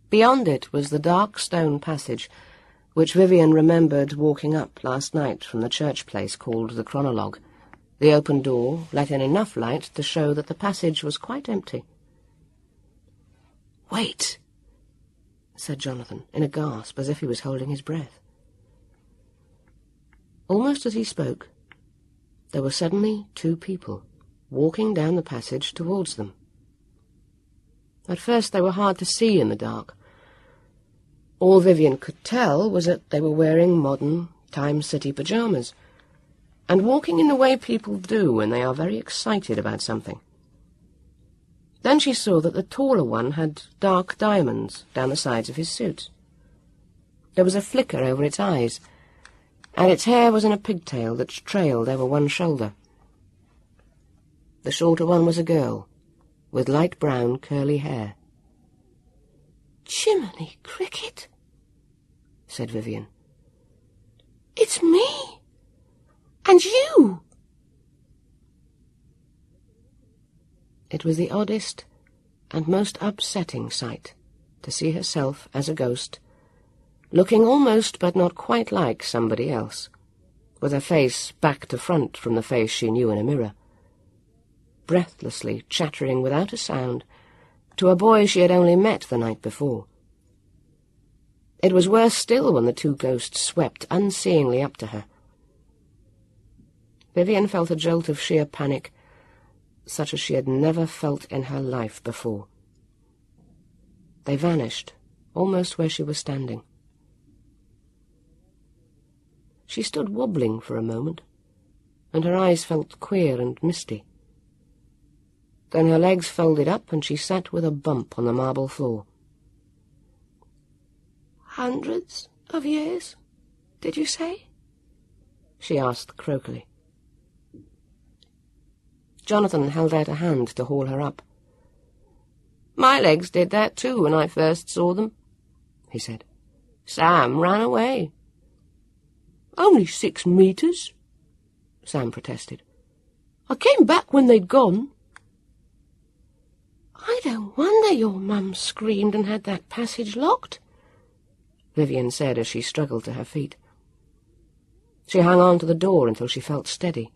Beyond it was the dark stone passage, which Vivian remembered walking up last night from the church place called the Chronologue. The open door let in enough light to show that the passage was quite empty. "Wait," said Jonathan, in a gasp, as if he was holding his breath. Almost as he spoke, there were suddenly 2 people walking down the passage towards them. At first they were hard to see in the dark. All Vivian could tell was that they were wearing modern Time City pyjamas, and walking in the way people do when they are very excited about something. Then she saw that the taller one had dark diamonds down the sides of his suit. There was a flicker over its eyes, and its hair was in a pigtail that trailed over one shoulder. The shorter one was a girl, with light brown curly hair. "Jiminy Cricket," said Vivian. "It's me! And you!" It was the oddest and most upsetting sight to see herself as a ghost, looking almost but not quite like somebody else, with her face back to front from the face she knew in a mirror, breathlessly chattering without a sound to a boy she had only met the night before. It was worse still when the 2 ghosts swept unseeingly up to her. Vivian felt a jolt of sheer panic, such as she had never felt in her life before. They vanished, almost where she was standing. She stood wobbling for a moment, and her eyes felt queer and misty. Then her legs folded up, and she sat with a bump on the marble floor. "Hundreds of years, did you say?" she asked croakily. Jonathan held out a hand to haul her up. "My legs did that too when I first saw them," he said. "Sam ran away." "Only 6 meters," Sam protested. "I came back when they'd gone." "I don't wonder your mum screamed and had that passage locked," Vivian said as she struggled to her feet. She hung on to the door until she felt steady.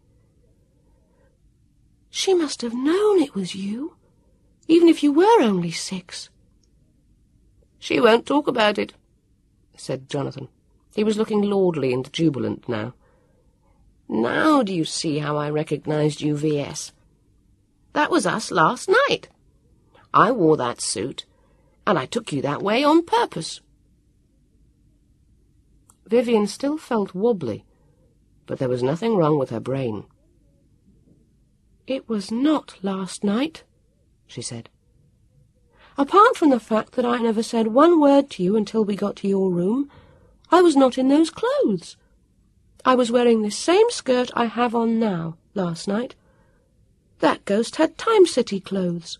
"She must have known it was you, even if you were only 6. "She won't talk about it," said Jonathan. He was looking lordly and jubilant now. "Now do you see how I recognized you, V.S.? That was us last night. I wore that suit, and I took you that way on purpose." Vivian still felt wobbly, but there was nothing wrong with her brain. "It was not last night," she said. "Apart from the fact that I never said one word to you until we got to your room, I was not in those clothes. I was wearing the same skirt I have on now last night. That ghost had Time City clothes."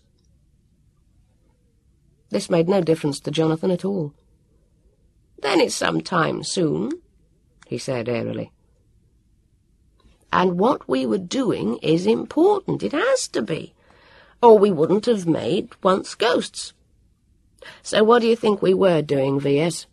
This made no difference to Jonathan at all. "Then it's some time soon," he said airily. "And what we were doing is important. It has to be, or we wouldn't have made once ghosts. So what do you think we were doing, V.S.?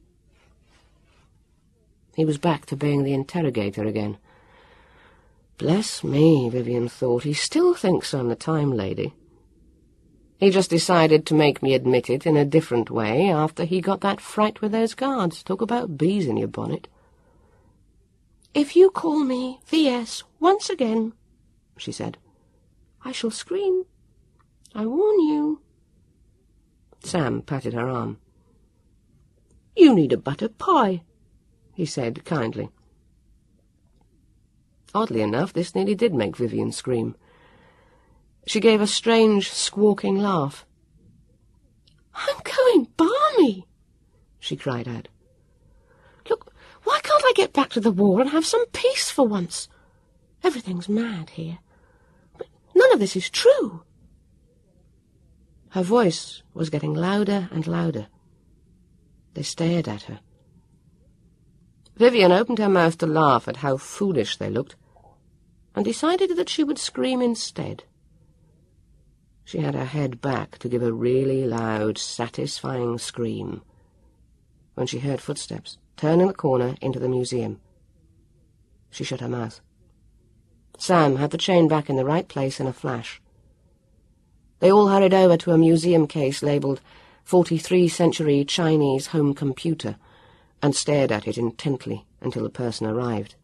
He was back to being the interrogator again. Bless me, Vivian thought, he still thinks I'm the time lady. He just decided to make me admit it in a different way after he got that fright with those guards. Talk about bees in your bonnet. "If you call me V.S. once again," she said, "I shall scream. I warn you." Sam patted her arm. "You need a butter pie," he said kindly. Oddly enough, this nearly did make Vivian scream. She gave a strange, squawking laugh. "I'm going balmy," she cried out. "Look, why can't I get back to the war and have some peace for once? Everything's mad here. But none of this is true." Her voice was getting louder and louder. They stared at her. Vivian opened her mouth to laugh at how foolish they looked, and decided that she would scream instead. She had her head back to give a really loud, satisfying scream when she heard footsteps turning the corner into the museum. She shut her mouth. Sam had the chain back in the right place in a flash. They all hurried over to a museum case labelled 43 Century Chinese Home Computer and stared at it intently until the person arrived.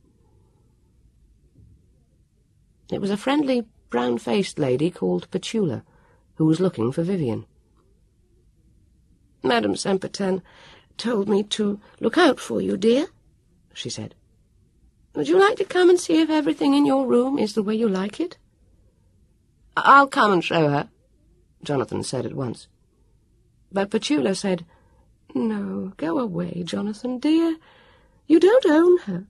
It was a friendly, brown-faced lady called Petula, who was looking for Vivian. "Madame Saint-Pétain told me to look out for you, dear," she said. "Would you like to come and see if everything in your room is the way you like it?" "I'll come and show her," Jonathan said at once. But Petula said, "No, go away, Jonathan, dear. You don't own her."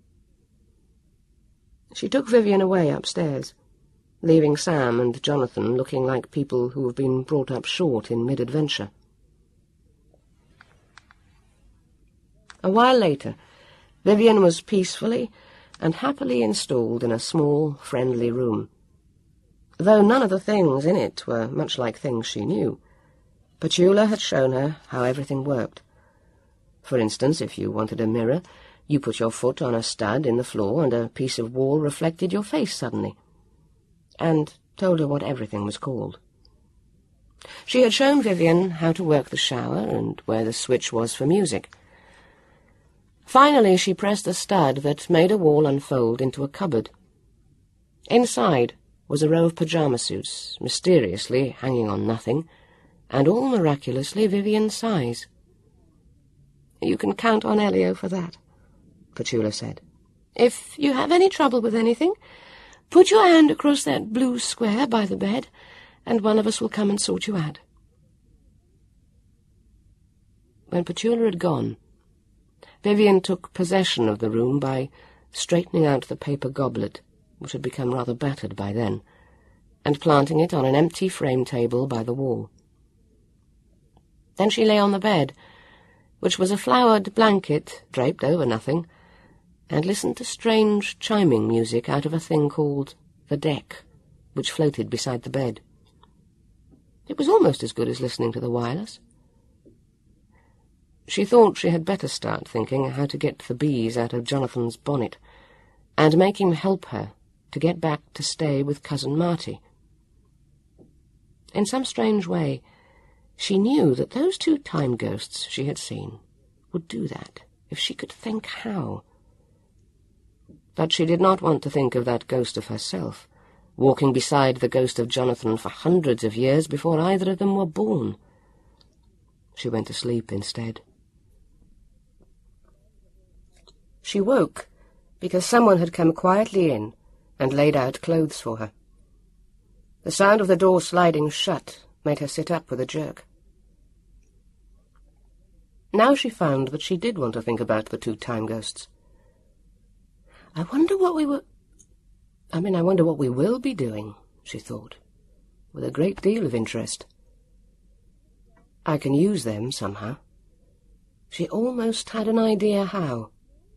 She took Vivian away upstairs, leaving Sam and Jonathan looking like people who have been brought up short in mid-adventure. A while later, Vivian was peacefully and happily installed in a small, friendly room. Though none of the things in it were much like things she knew, Petula had shown her how everything worked. For instance, if you wanted a mirror, you put your foot on a stud in the floor and a piece of wall reflected your face suddenly, and told her what everything was called. She had shown Vivian how to work the shower and where the switch was for music. Finally, she pressed a stud that made a wall unfold into a cupboard. Inside was a row of pyjama suits, mysteriously hanging on nothing, and all miraculously Vivian's size. "You can count on Elio for that," Petula said. "If you have any trouble with anything, put your hand across that blue square by the bed, and one of us will come and sort you out." When Petula had gone, Vivian took possession of the room by straightening out the paper goblet, which had become rather battered by then, and planting it on an empty frame table by the wall. Then she lay on the bed, which was a flowered blanket draped over nothing, and listened to strange chiming music out of a thing called the deck, which floated beside the bed. It was almost as good as listening to the wireless. She thought she had better start thinking how to get the bees out of Jonathan's bonnet, and make him help her to get back to stay with Cousin Marty. In some strange way, she knew that those 2 time ghosts she had seen would do that, if she could think how. But she did not want to think of that ghost of herself, walking beside the ghost of Jonathan for hundreds of years before either of them were born. She went to sleep instead. She woke because someone had come quietly in and laid out clothes for her. The sound of the door sliding shut made her sit up with a jerk. Now she found that she did want to think about the 2 time ghosts. I wonder what we will be doing, she thought, with a great deal of interest. I can use them somehow. She almost had an idea how.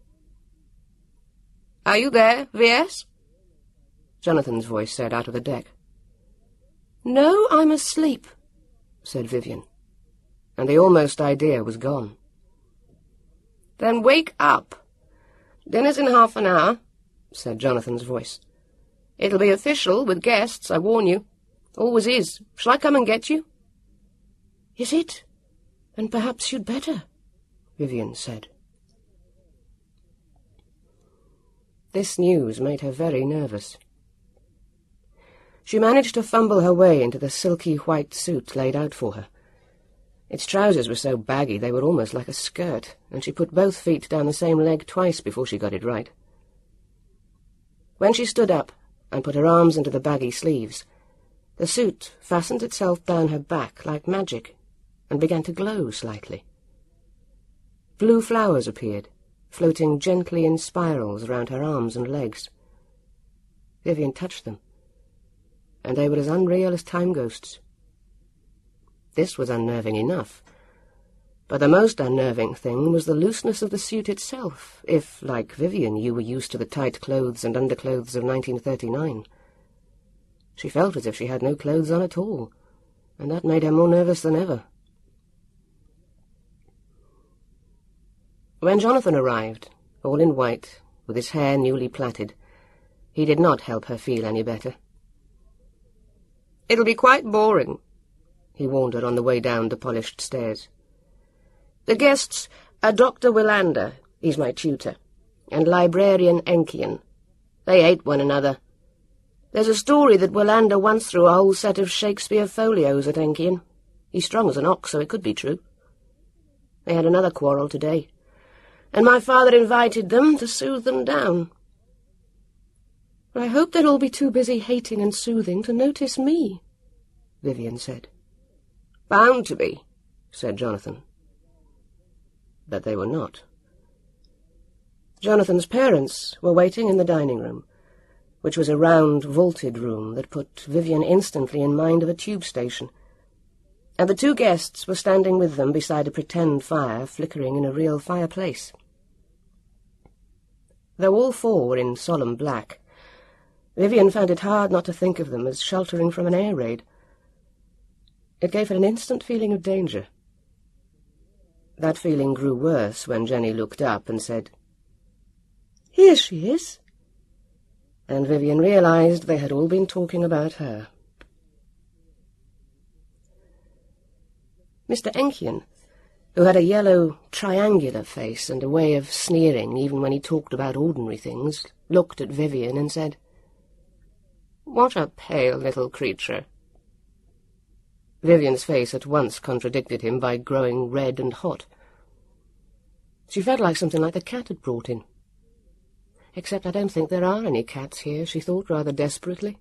"Are you there, V.S.?" Jonathan's voice said out of the deck. "No, I'm asleep," said Vivian, and the almost idea was gone. "Then wake up. Dinner's in half an hour," said Jonathan's voice. "It'll be official, with guests, I warn you. Always is. Shall I come and get you?" "Is it? Then perhaps you'd better," Vivian said. This news made her very nervous. She managed to fumble her way into the silky white suit laid out for her. Its trousers were so baggy they were almost like a skirt, and she put both feet down the same leg twice before she got it right. When she stood up and put her arms into the baggy sleeves, the suit fastened itself down her back like magic and began to glow slightly. Blue flowers appeared, floating gently in spirals around her arms and legs. Vivian touched them, and they were as unreal as time ghosts. This was unnerving enough, but the most unnerving thing was the looseness of the suit itself, if, like Vivian, you were used to the tight clothes and underclothes of 1939. She felt as if she had no clothes on at all, and that made her more nervous than ever. When Jonathan arrived, all in white, with his hair newly plaited, he did not help her feel any better. "It'll be quite boring," he warned her on the way down the polished stairs. "The guests are Dr. Willander, he's my tutor, and Librarian Enkian. They hate one another. There's a story that Willander once threw a whole set of Shakespeare folios at Enkian. He's strong as an ox, so it could be true. They had another quarrel today, and my father invited them to soothe them down." "I hope they'll all be too busy hating and soothing to notice me," Vivian said. "Bound to be," said Jonathan. But they were not. Jonathan's parents were waiting in the dining room, which was a round, vaulted room that put Vivian instantly in mind of a tube station, and the two guests were standing with them beside a pretend fire flickering in a real fireplace. Though all four were in solemn black, Vivian found it hard not to think of them as sheltering from an air raid. It gave her an instant feeling of danger. That feeling grew worse when Jenny looked up and said, "Here she is," and Vivian realized they had all been talking about her. Mr. Enkian, who had a yellow, triangular face and a way of sneering even when he talked about ordinary things, looked at Vivian and said, "What a pale little creature." Vivian's face at once contradicted him by growing red and hot. She felt like something like the cat had brought in. "Except I don't think there are any cats here," she thought rather desperately.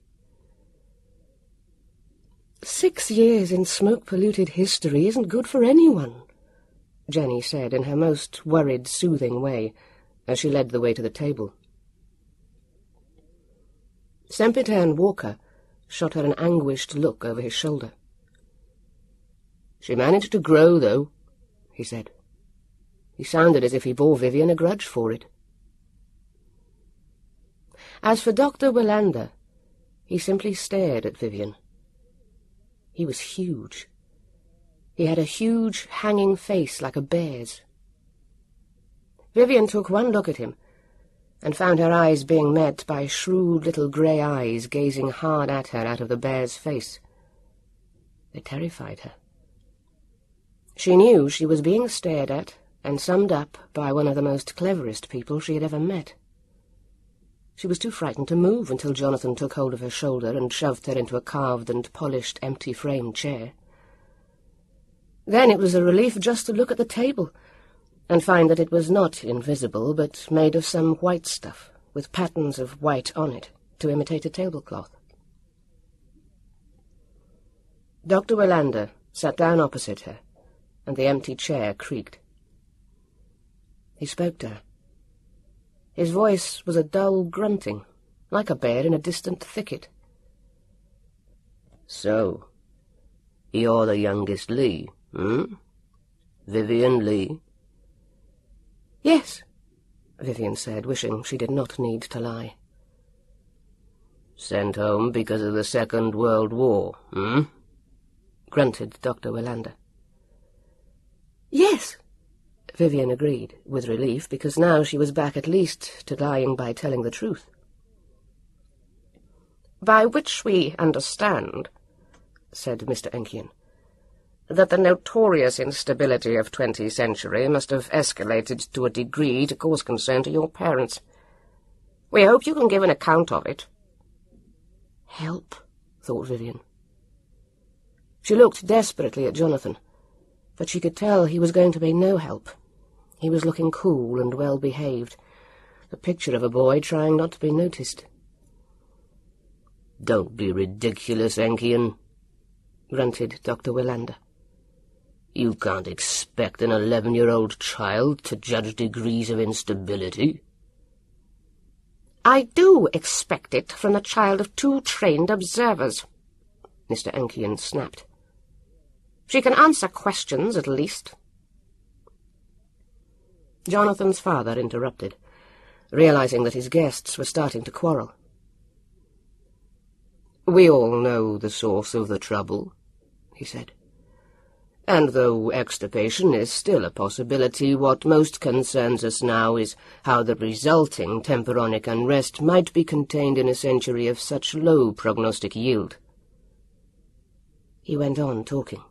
6 years in smoke-polluted history isn't good for anyone, Jenny said in her most worried, soothing way, as she led the way to the table. Sempitern Walker shot her an anguished look over his shoulder. "She managed to grow, though," he said. He sounded as if he bore Vivian a grudge for it. As for Dr. Willander, he simply stared at Vivian. He was huge. He had a huge, hanging face like a bear's. Vivian took one look at him, and found her eyes being met by shrewd little grey eyes gazing hard at her out of the bear's face. They terrified her. She knew she was being stared at and summed up by one of the most cleverest people she had ever met. She was too frightened to move until Jonathan took hold of her shoulder and shoved her into a carved and polished empty-frame chair. Then it was a relief just to look at the table and find that it was not invisible, but made of some white stuff, with patterns of white on it, to imitate a tablecloth. Dr. Willander sat down opposite her, and the empty chair creaked. He spoke to her. His voice was a dull grunting, like a bear in a distant thicket. "So, you're the youngest Lee, Vivian Lee?" "Yes," Vivian said, wishing she did not need to lie. "Sent home because of the Second World War, grunted Dr. Willander. "Yes," Vivian agreed, with relief, because now she was back at least to lying by telling the truth. "By which we understand," said Mr. Enkian, "that the notorious instability of 20th century must have escalated to a degree to cause concern to your parents. We hope you can give an account of it." Help, thought Vivian. She looked desperately at Jonathan, but she could tell he was going to be no help. He was looking cool and well-behaved, the picture of a boy trying not to be noticed. "Don't be ridiculous, Enkian," grunted Dr. Willander. "You can't expect an 11-year-old child to judge degrees of instability." "I do expect it from the child of 2 trained observers," Mr. Enkian snapped. "She can answer questions, at least." Jonathan's father interrupted, realizing that his guests were starting to quarrel. "We all know the source of the trouble," he said. "And though extirpation is still a possibility, what most concerns us now is how the resulting temporonic unrest might be contained in a century of such low prognostic yield." He went on talking.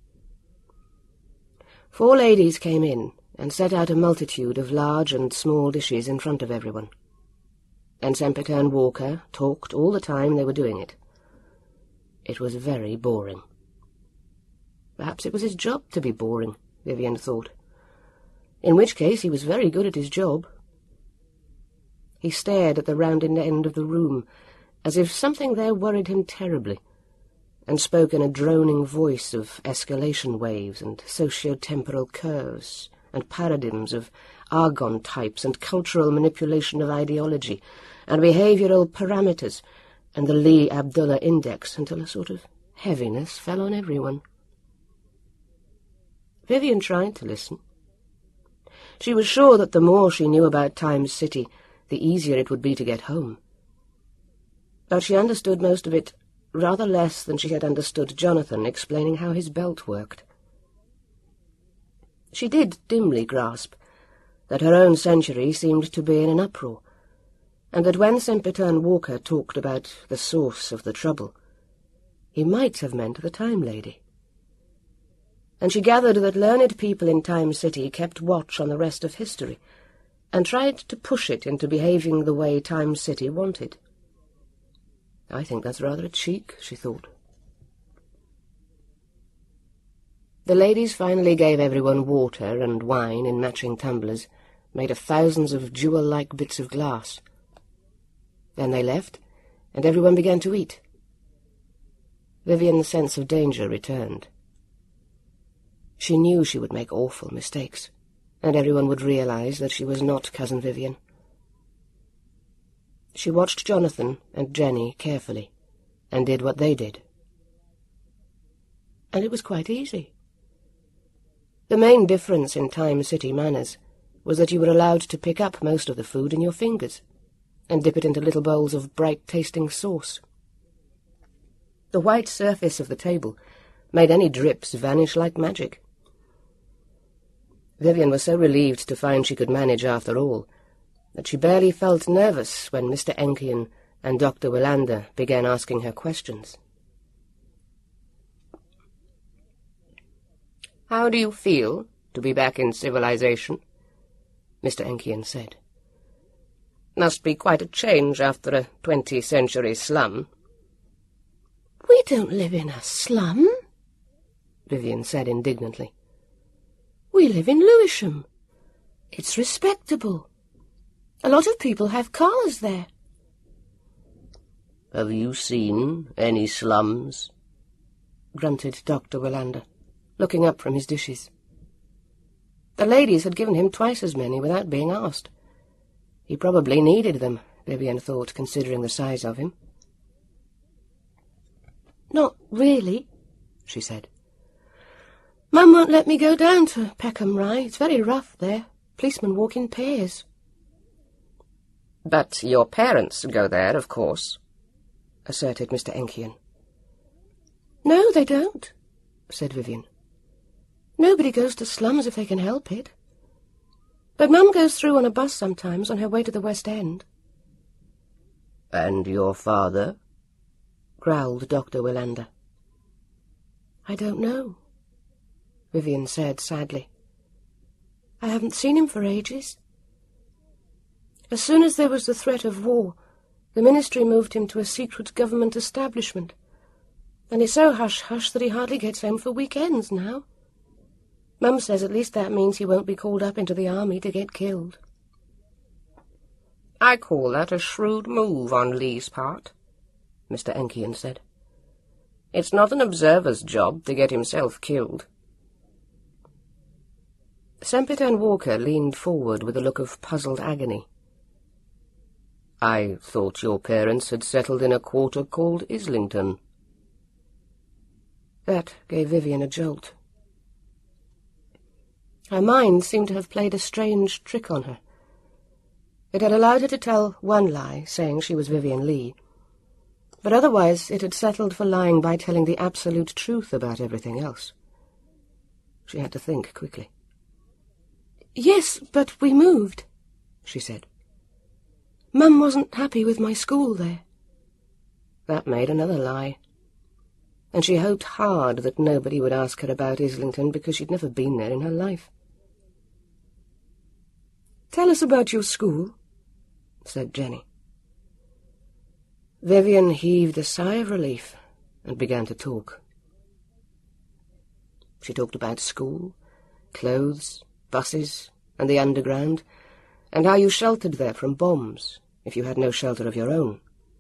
4 ladies came in and set out a multitude of large and small dishes in front of everyone. And Sempitern Walker talked all the time they were doing it. It was very boring. Perhaps it was his job to be boring, Vivian thought. In which case he was very good at his job. He stared at the rounded end of the room, as if something there worried him terribly, and spoke in a droning voice of escalation waves and socio-temporal curves and paradigms of argon types and cultural manipulation of ideology and behavioural parameters and the Lee-Abdullah index, until a sort of heaviness fell on everyone. Vivian tried to listen. She was sure that the more she knew about Times City, the easier it would be to get home. But she understood most of it rather less than she had understood Jonathan explaining how his belt worked. She did dimly grasp that her own century seemed to be in an uproar, and that when Sempitern Walker talked about the source of the trouble, he might have meant the Time Lady. And she gathered that learned people in Time City kept watch on the rest of history, and tried to push it into behaving the way Time City wanted. "I think that's rather a cheek," she thought. The ladies finally gave everyone water and wine in matching tumblers, made of thousands of jewel-like bits of glass. Then they left, and everyone began to eat. Vivian's sense of danger returned. She knew she would make awful mistakes, and everyone would realize that she was not Cousin Vivian. She watched Jonathan and Jenny carefully, and did what they did. And it was quite easy. The main difference in Time City manners was that you were allowed to pick up most of the food in your fingers, and dip it into little bowls of bright-tasting sauce. The white surface of the table made any drips vanish like magic. Vivian was so relieved to find she could manage after all, that she barely felt nervous when Mr. Enkian and Dr. Willander began asking her questions. "How do you feel to be back in civilization?" Mr. Enkian said. "Must be quite a change after a 20th-century slum." "We don't live in a slum," Vivian said indignantly. "We live in Lewisham. It's respectable. A lot of people have cars there." "Have you seen any slums?" grunted Dr. Willander, looking up from his dishes. The ladies had given him twice as many without being asked. He probably needed them, Vivian thought, considering the size of him. "Not really," she said. "Mum won't let me go down to Peckham Rye. It's very rough there. Policemen walk in pairs." "But your parents go there, of course," asserted Mr. Enkian. "No, they don't," said Vivian. "Nobody goes to slums if they can help it. But Mum goes through on a bus sometimes on her way to the West End." "And your father?" growled Dr. Willander. "I don't know," Vivian said sadly. "I haven't seen him for ages. As soon as there was the threat of war, the ministry moved him to a secret government establishment, and he's so hush-hush that he hardly gets home for weekends now. Mum says at least that means he won't be called up into the army to get killed." "I call that a shrewd move on Lee's part," Mr. Enkian said. "It's not an observer's job to get himself killed." Sempitern Walker leaned forward with a look of puzzled agony. "I thought your parents had settled in a quarter called Islington." That gave Vivian a jolt. Her mind seemed to have played a strange trick on her. It had allowed her to tell one lie, saying she was Vivian Lee, But otherwise it had settled for lying by telling the absolute truth about everything else. She had to think quickly. "Yes, but we moved," she said. "Mum wasn't happy with my school there." That made another lie. And she hoped hard that nobody would ask her about Islington because she'd never been there in her life. "Tell us about your school," said Jenny. Vivian heaved a sigh of relief and began to talk. She talked about school, clothes, buses, and the underground, and how you sheltered there from bombs if you had no shelter of your own.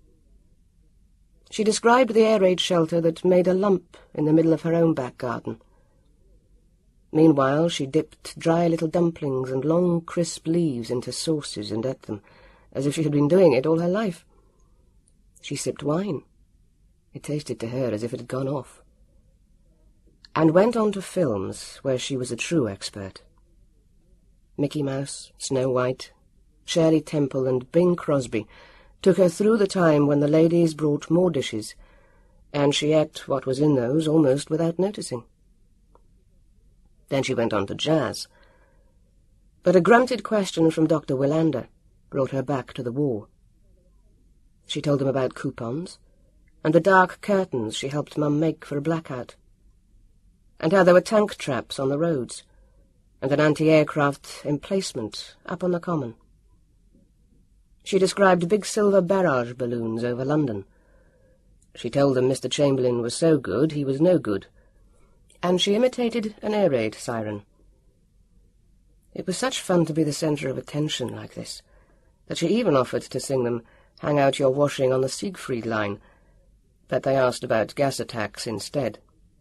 She described the air raid shelter that made a lump in the middle of her own back garden. Meanwhile, she dipped dry little dumplings and long, crisp leaves into sauces and ate them, as if she had been doing it all her life. She sipped wine. It tasted to her as if it had gone off. And went on to films, where she was a true expert. Mickey Mouse, Snow White, Shirley Temple, and Bing Crosby took her through the time when the ladies brought more dishes, and she ate what was in those almost without noticing. Then she went on to jazz. But a grunted question from Dr. Willander brought her back to the war. She told him about coupons, and the dark curtains she helped Mum make for a blackout, and how there were tank traps on the roads, and an anti-aircraft emplacement up on the common. She described big silver barrage balloons over London. She told them Mr. Chamberlain was so good he was no good, and she imitated an air raid siren. It was such fun to be the centre of attention like this, that she even offered to sing them "Hang Out Your Washing on the Siegfried Line," but they asked about gas attacks instead.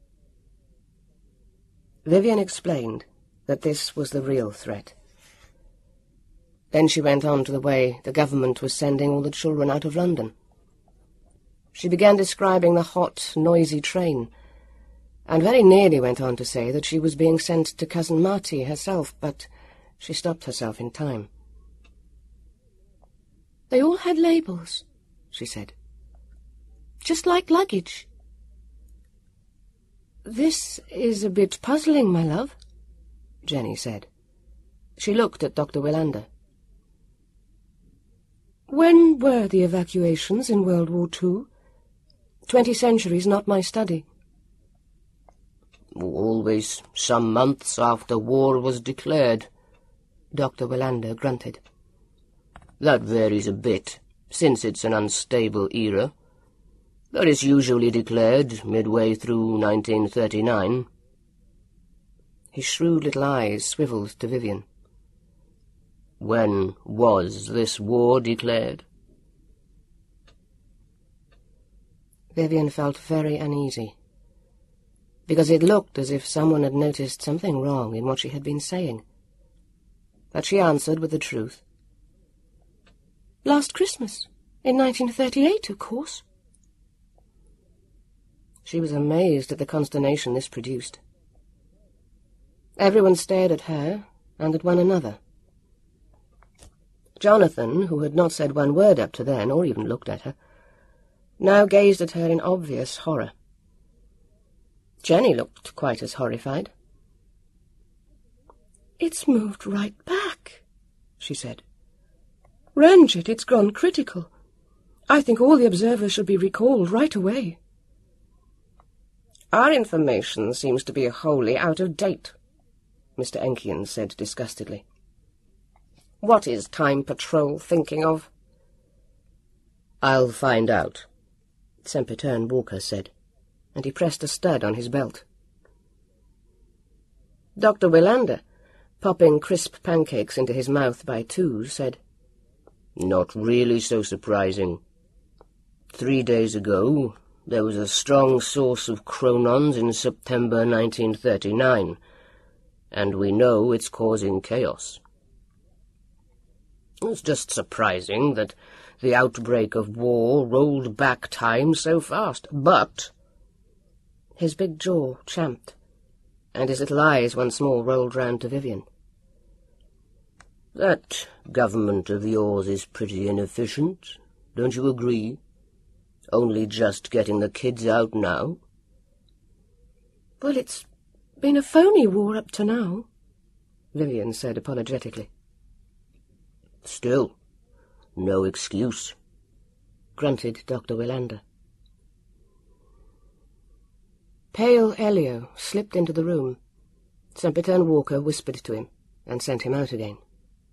Vivian explained that this was the real threat. Then she went on to the way the government was sending all the children out of London. She began describing the hot, noisy train, and very nearly went on to say that she was being sent to Cousin Marty herself, but she stopped herself in time. "They all had labels," she said. "Just like luggage." "This is a bit puzzling, my love," Jenny said. She looked at Dr. Willander. "When were the evacuations in World War II? 20 centuries not my study." "Always some months after war was declared," Dr. Willander grunted. "That varies a bit, since it's an unstable era, but it's usually declared midway through 1939. His shrewd little eyes swiveled to Vivian. "When was this war declared?" Vivian felt very uneasy, because it looked as if someone had noticed something wrong in what she had been saying. But she answered with the truth. "Last Christmas, in 1938, of course." She was amazed at the consternation this produced. Everyone stared at her and at one another. Jonathan, who had not said one word up to then, or even looked at her, now gazed at her in obvious horror. Jenny looked quite as horrified. "It's moved right back," she said. "Ranjit, it's gone critical. I think all the observers should be recalled right away." "Our information seems to be wholly out of date," Mr. Enkian said disgustedly. "What is Time Patrol thinking of?" "I'll find out," Sempitern Walker said, and he pressed a stud on his belt. Dr. Willander, popping crisp pancakes into his mouth by twos, said, "Not really so surprising. 3 days ago, there was a strong source of chronons in September 1939, and we know it's causing chaos. It's just surprising that the outbreak of war rolled back time so fast, but—" His big jaw champed, and his little eyes once more rolled round to Vivian. "That government of yours is pretty inefficient, don't you agree? Only just getting the kids out now? Well, it's been a phony war up to now, Vivian said apologetically. Still, no excuse, grunted Dr. Willander. Pale Elio slipped into the room. Sempitern Walker whispered to him and sent him out again.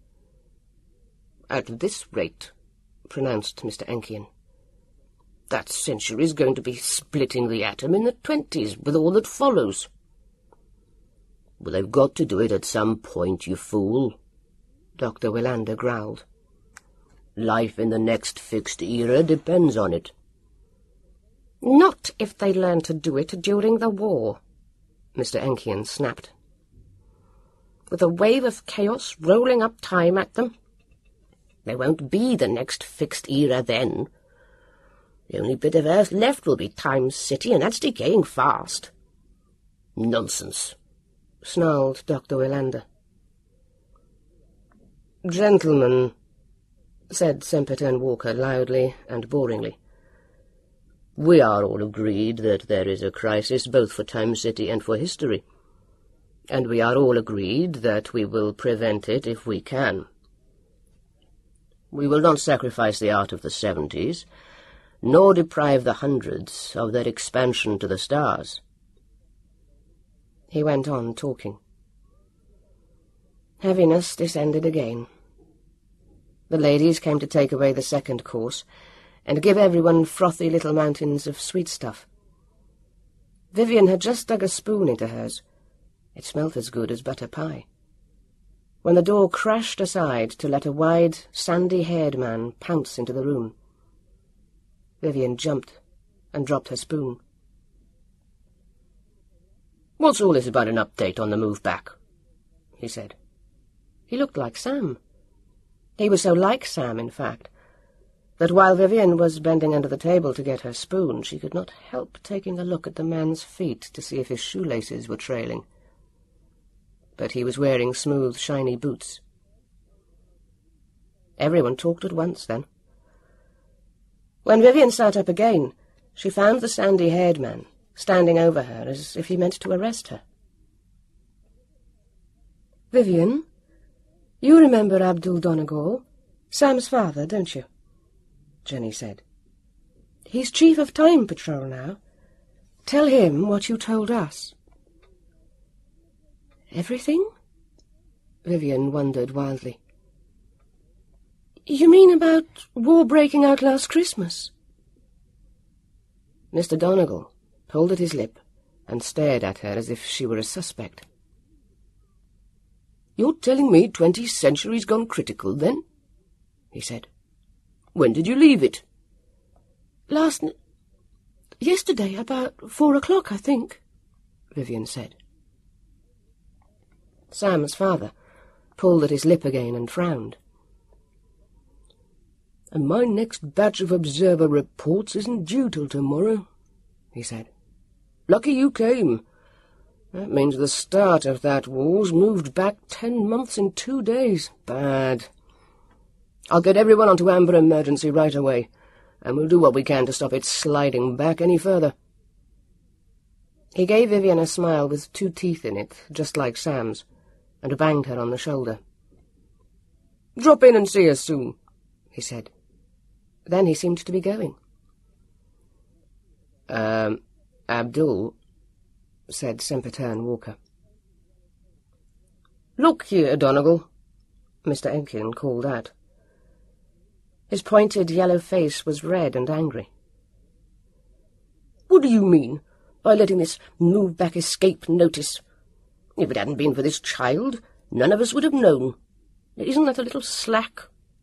At this rate, pronounced Mr. Enkian, that century's going to be splitting the atom in the 20s with all that follows. Well, they've got to do it at some point, you fool, Dr. Willander growled. Life in the next fixed era depends on it. Not if they learn to do it during the war, Mr. Enkian snapped. With a wave of chaos rolling up time at them. There won't be the next fixed era then. The only bit of Earth left will be Time City, and that's decaying fast. Nonsense, snarled Dr. Willander. Gentlemen, said Sempitern Walker loudly and boringly, we are all agreed that there is a crisis both for Time City and for history, and we are all agreed that we will prevent it if we can. We will not sacrifice the art of the 70s, nor deprive the hundreds of their expansion to the stars. He went on talking. Heaviness descended again. The ladies came to take away the second course and give everyone frothy little mountains of sweet stuff. Vivian had just dug a spoon into hers. It smelt as good as butter pie. When the door crashed aside to let a wide, sandy-haired man pounce into the room, Vivian jumped and dropped her spoon. "What's all this about an update on the move back?" he said. He looked like Sam. He was so like Sam, in fact, that while Vivian was bending under the table to get her spoon, she could not help taking a look at the man's feet to see if his shoelaces were trailing. But he was wearing smooth, shiny boots. Everyone talked at once, then. When Vivian sat up again, she found the sandy-haired man standing over her as if he meant to arrest her. "Vivian, you remember Abdul Donegal, Sam's father, don't you?" Jenny said. "He's chief of Time Patrol now. Tell him what you told us." "Everything?" Vivian wondered wildly. "You mean about war breaking out last Christmas?" Mr. Donegal pulled at his lip and stared at her as if she were a suspect. "You're telling me 20 centuries gone critical, then?" he said. "When did you leave it?" Yesterday, about 4 o'clock, I think," Vivian said. Sam's father pulled at his lip again and frowned. "And my next batch of observer reports isn't due till tomorrow," he said. "Lucky you came. That means the start of that war's moved back 10 months in 2 days. Bad. I'll get everyone onto Amber Emergency right away, and we'll do what we can to stop it sliding back any further." He gave Vivian a smile with 2 teeth in it, just like Sam's, and banged her on the shoulder. "Drop in and see us soon," he said. Then he seemed to be going. Abdul," said Sempitern Walker. "Look here, Donegal," Mr. Enkian called out. His pointed yellow face was red and angry. "What do you mean by letting this move-back escape notice? If it hadn't been for this child, none of us would have known. Isn't that a little slack?"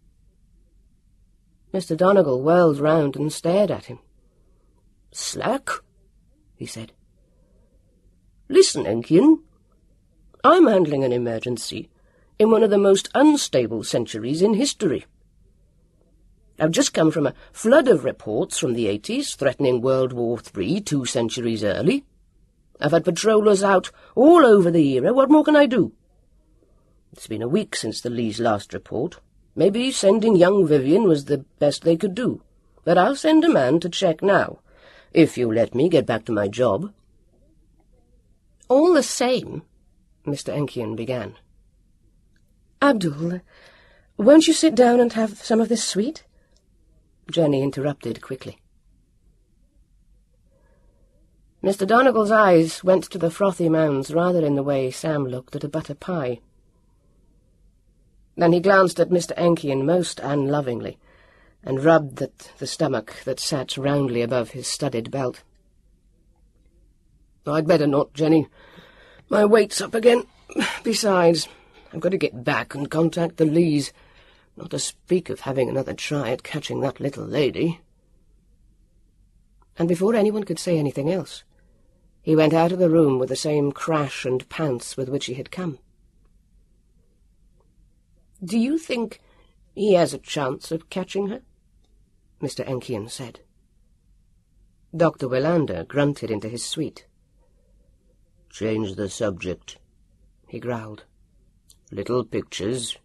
Mr. Donegal whirled round and stared at him. "Slack?" he said. "Listen, Enkian. I'm handling an emergency in one of the most unstable centuries in history. I've just come from a flood of reports from the 80s threatening World War III 2 centuries early. I've had patrollers out all over the era. What more can I do? It's been a week since the Lees' last report. Maybe sending young Vivian was the best they could do. but I'll send a man to check now, if you let me get back to my job." "All the same," Mr. Enkian began. "Abdul, won't you sit down and have some of this sweet?" Jenny interrupted quickly. Mr. Donegal's eyes went to the frothy mounds rather in the way Sam looked at a butter pie. Then he glanced at Mr. Enkian most unlovingly, and rubbed at the stomach that sat roundly above his studded belt. "I'd better not, Jenny. My weight's up again. Besides, I've got to get back and contact the Lees, not to speak of having another try at catching that little lady." And before anyone could say anything else, he went out of the room with the same crash and pounce with which he had come. "Do you think he has a chance of catching her?" Mr. Enkian said. Dr. Willander grunted into his sweet. "Change the subject," he growled. "Little pictures,